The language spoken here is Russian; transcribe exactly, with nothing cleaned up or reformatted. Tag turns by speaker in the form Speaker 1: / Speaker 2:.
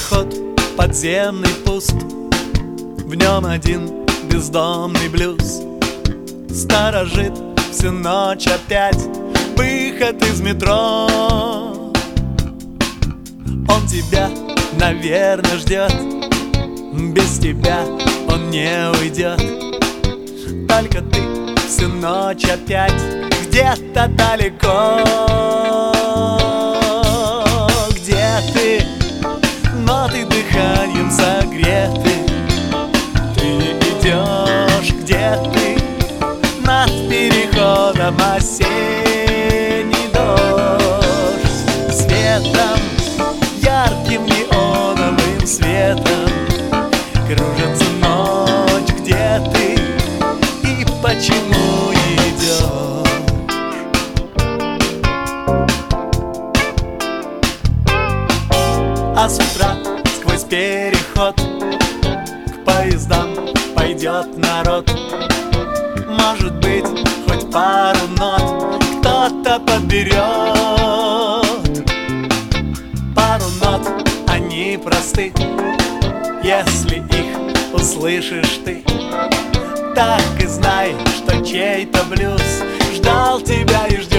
Speaker 1: переход подземный пуст, в нем один бездомный блюз сторожит всю ночь опять выход из метро. Он тебя, наверное, ждет, без тебя он не уйдет. Только ты всю ночь опять где-то далеко. Где ты? Но ты дыханием согретый. Ты идешь, где ты? Над переходом осенний дождь. Светом, ярким неоновым светом кружится ночь, где ты и почему идешь. А с утра сквозь переход к поездам пойдет народ. Может быть, хоть пару нот кто-то подберет. Пару нот, они просты, если их услышишь ты. Так и знай, что чей-то блюз ждал тебя и ждет.